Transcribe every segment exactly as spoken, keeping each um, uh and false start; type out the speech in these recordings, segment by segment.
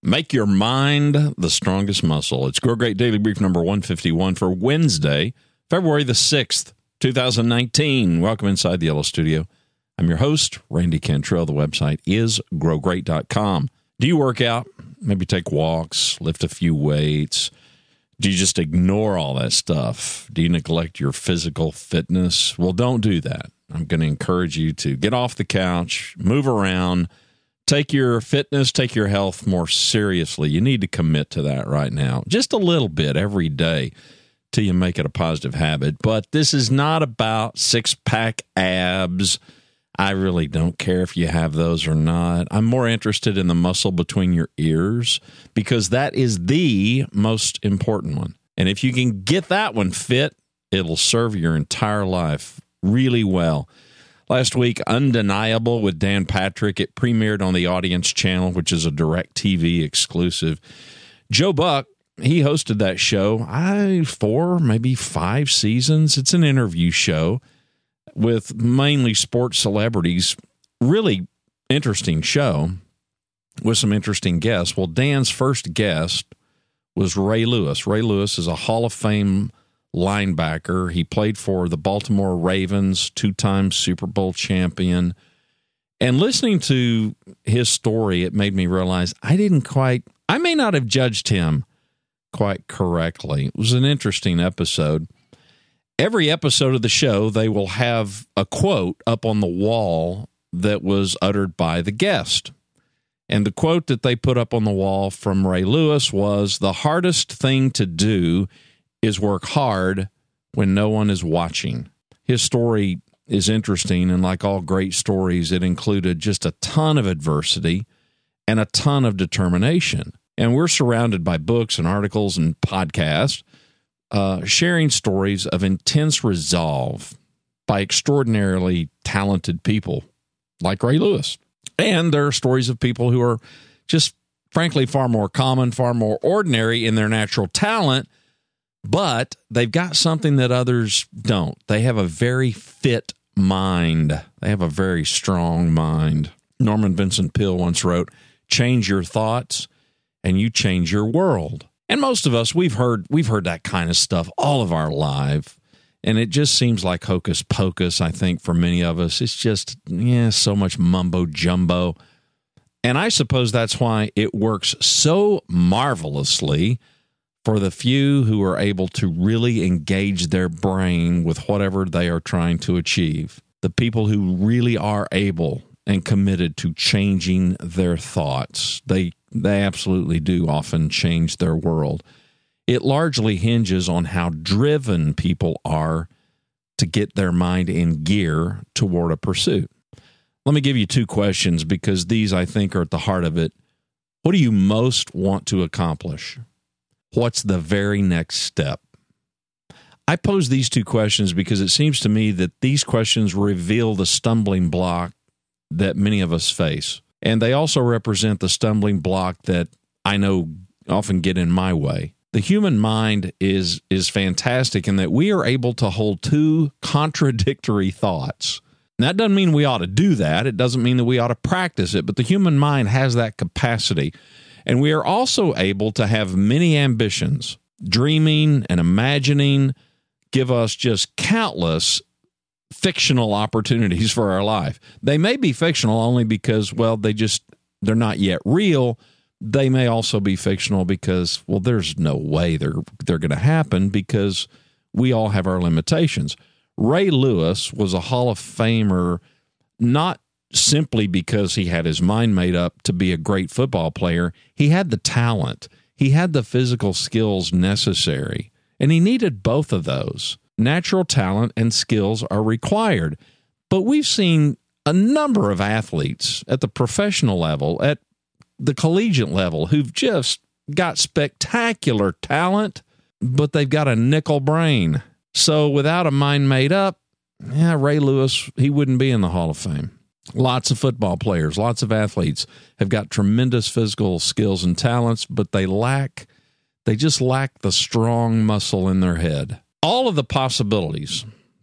Make your mind the strongest muscle. It's Grow Great Daily Brief number one fifty-one for Wednesday, February the sixth, twenty nineteen. Welcome inside the Yellow Studio. I'm your host, Randy Cantrell. The website is grow great dot com. Do you work out? Maybe take walks, lift a few weights? Do you just ignore all that stuff? Do you neglect your physical fitness? Well, don't do that. I'm going to encourage you to get off the couch, move around, take your fitness, take your health more seriously. You need to commit to that right now, just a little bit every day till you make it a positive habit. But this is not about six-pack abs. I really don't care if you have those or not. I'm more interested in the muscle between your ears because that is the most important one. And if you can get that one fit, it'll serve your entire life really well. Last week, Undeniable with Dan Patrick. It premiered on the Audience Channel, which is a DirecTV exclusive. Joe Buck, he hosted that show, I four, maybe five seasons. It's an interview show with mainly sports celebrities. Really interesting show with some interesting guests. Well, Dan's first guest was Ray Lewis. Ray Lewis is a Hall of Fame linebacker. He played for the Baltimore Ravens, two-time Super Bowl champion. And listening to his story, it made me realize I didn't quite, I may not have judged him quite correctly. It was an interesting episode. Every episode of the show, they will have a quote up on the wall that was uttered by the guest. And the quote that they put up on the wall from Ray Lewis was, "The hardest thing to do is work hard when no one is watching." His story is interesting, and like all great stories, it included just a ton of adversity and a ton of determination. And we're surrounded by books and articles and podcasts uh, sharing stories of intense resolve by extraordinarily talented people like Ray Lewis. And there are stories of people who are just, frankly, far more common, far more ordinary in their natural talent, but they've got something that others don't. They have a very fit mind. They have a very strong mind. Norman Vincent Peale once wrote, "Change your thoughts and you change your world." And most of us, we've heard we've heard that kind of stuff all of our life. And it just seems like hocus pocus, I think, for many of us. It's just, yeah, so much mumbo jumbo. And I suppose that's why it works so marvelously for the few who are able to really engage their brain with whatever they are trying to achieve. The people who really are able and committed to changing their thoughts. They they absolutely do often change their world. It largely hinges on how driven people are to get their mind in gear toward a pursuit. Let me give you two questions because these, I think, are at the heart of it. What do you most want to accomplish? What's the very next step? I pose these two questions because it seems to me that these questions reveal the stumbling block that many of us face. And they also represent the stumbling block that I know often get in my way. The human mind is is fantastic in that we are able to hold two contradictory thoughts. And that doesn't mean we ought to do that. It doesn't mean that we ought to practice it, but the human mind has that capacity. And we are also able to have many ambitions. Dreaming and imagining give us just countless fictional opportunities for our life. They may be fictional only because, well, they just, they're not yet real. They may also be fictional because, well, there's no way they're they're going to happen because we all have our limitations. Ray Lewis was a Hall of Famer not simply because he had his mind made up to be a great football player. He had the talent. He had the physical skills necessary, and he needed both of those. Natural talent and skills are required, but we've seen a number of athletes at the professional level, at the collegiate level, who've just got spectacular talent, but they've got a nickel brain. So without a mind made up, yeah, Ray Lewis, he wouldn't be in the Hall of Fame. Lots of football players, lots of athletes have got tremendous physical skills and talents, but they lack, they just lack the strong muscle in their head. All of the possibilities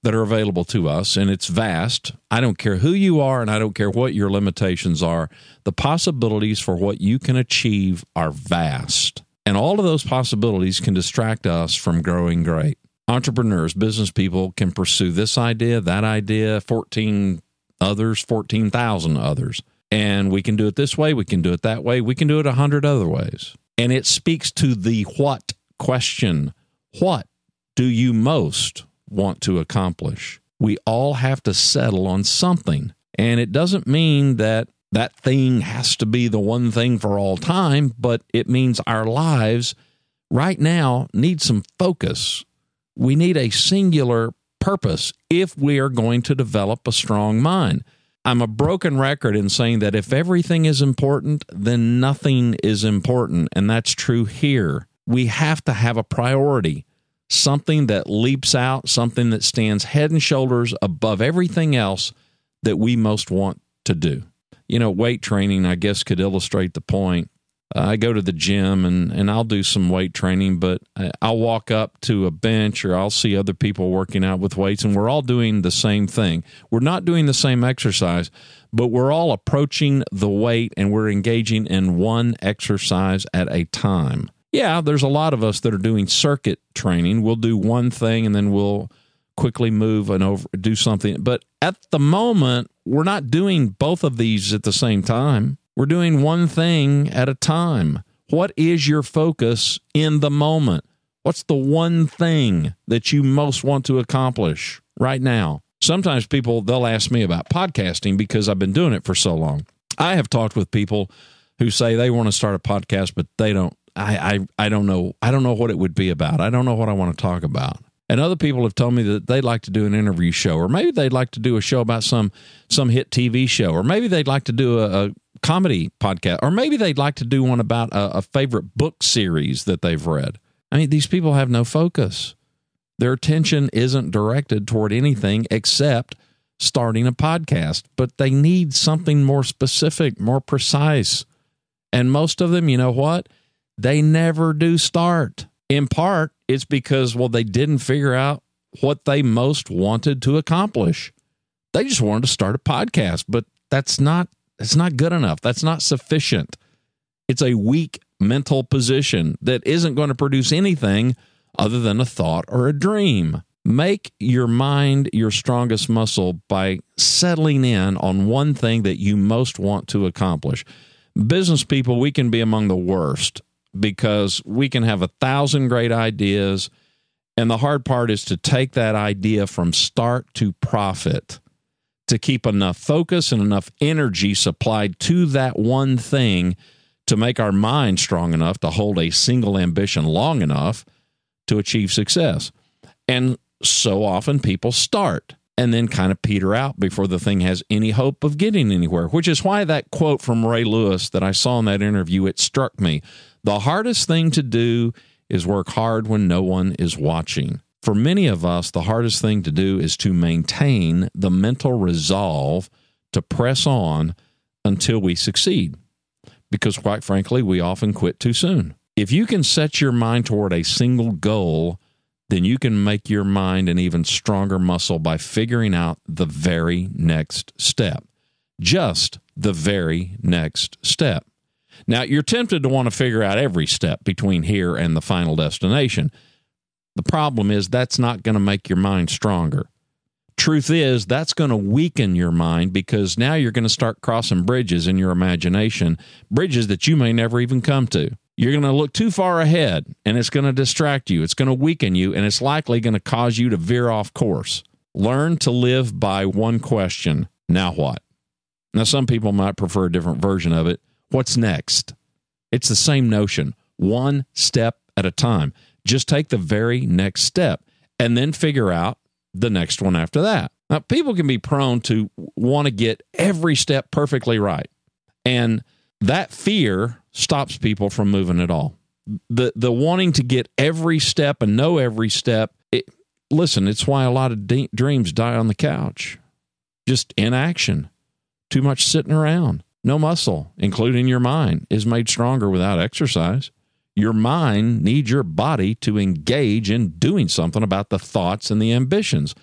that are available to us, and it's vast. I don't care who you are, and I don't care what your limitations are. The possibilities for what you can achieve are vast. And all of those possibilities can distract us from growing great. Entrepreneurs, business people can pursue this idea, that idea, fourteen others, fourteen thousand others. And we can do it this way, we can do it that way, we can do it a hundred other ways. And it speaks to the what question. What do you most want to accomplish? We all have to settle on something. And it doesn't mean that that thing has to be the one thing for all time, but it means our lives right now need some focus. We need a singular purpose if we are going to develop a strong mind. I'm a broken record in saying that if everything is important, then nothing is important, and that's true here. We have to have a priority, something that leaps out, something that stands head and shoulders above everything else that we most want to do. You know, weight training, I guess, could illustrate the point. Uh, I go to the gym and, and I'll do some weight training, but I'll walk up to a bench or I'll see other people working out with weights, and we're all doing the same thing. We're not doing the same exercise, but we're all approaching the weight and we're engaging in one exercise at a time. Yeah, there's a lot of us that are doing circuit training. We'll do one thing and then we'll quickly move and over do something. But at the moment, we're not doing both of these at the same time. We're doing one thing at a time. What is your focus in the moment? What's the one thing that you most want to accomplish right now? Sometimes people, they'll ask me about podcasting because I've been doing it for so long. I have talked with people who say they want to start a podcast, but they don't. I, I, I don't know. I don't know what it would be about. I don't know what I want to talk about. And other people have told me that they'd like to do an interview show, or maybe they'd like to do a show about some some hit T V show, or maybe they'd like to do a, a comedy podcast, or maybe they'd like to do one about a, a favorite book series that they've read. I mean, these people have no focus. Their attention isn't directed toward anything except starting a podcast, but they need something more specific, more precise. And most of them, you know what? They never do start. In part, it's because, well, they didn't figure out what they most wanted to accomplish. They just wanted to start a podcast, but that's not, that's not good enough. That's not sufficient. It's a weak mental position that isn't going to produce anything other than a thought or a dream. Make your mind your strongest muscle by settling in on one thing that you most want to accomplish. Business people, we can be among the worst because we can have a thousand great ideas, and the hard part is to take that idea from start to profit, to keep enough focus and enough energy supplied to that one thing to make our mind strong enough to hold a single ambition long enough to achieve success. And so often people start and then kind of peter out before the thing has any hope of getting anywhere, which is why that quote from Ray Lewis that I saw in that interview, it struck me. The hardest thing to do is work hard when no one is watching. For many of us, the hardest thing to do is to maintain the mental resolve to press on until we succeed, because quite frankly, we often quit too soon. If you can set your mind toward a single goal, then you can make your mind an even stronger muscle by figuring out the very next step. Just the very next step. Now, you're tempted to want to figure out every step between here and the final destination. The problem is that's not going to make your mind stronger. Truth is, that's going to weaken your mind because now you're going to start crossing bridges in your imagination, bridges that you may never even come to. You're going to look too far ahead, and it's going to distract you. It's going to weaken you, and it's likely going to cause you to veer off course. Learn to live by one question. Now what? Now, some people might prefer a different version of it. What's next? It's the same notion. One step at a time. Just take the very next step and then figure out the next one after that. Now, people can be prone to want to get every step perfectly right. And that fear stops people from moving at all. The the wanting to get every step and know every step, it, listen, it's why a lot of de- dreams die on the couch. Just inaction. Too much sitting around. No muscle, including your mind, is made stronger without exercise. Your mind needs your body to engage in doing something about the thoughts and the ambitions.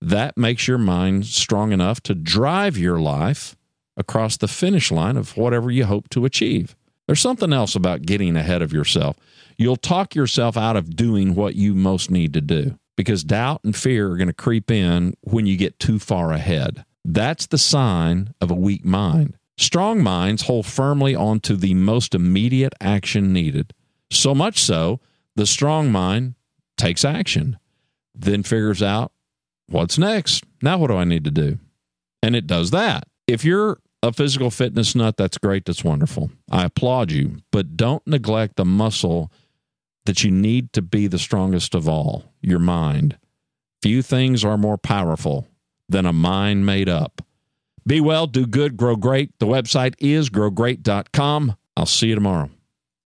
that makes your mind strong enough to drive your life across the finish line of whatever you hope to achieve. There's something else about getting ahead of yourself. You'll talk yourself out of doing what you most need to do because doubt and fear are going to creep in when you get too far ahead. That's the sign of a weak mind. Strong minds hold firmly onto the most immediate action needed. So much so, the strong mind takes action, then figures out, what's next? Now what do I need to do? And it does that. If you're a physical fitness nut, that's great. That's wonderful. I applaud you, but don't neglect the muscle that you need to be the strongest of all, your mind. Few things are more powerful than a mind made up. Be well, do good, grow great. The website is grow great dot com. I'll see you tomorrow.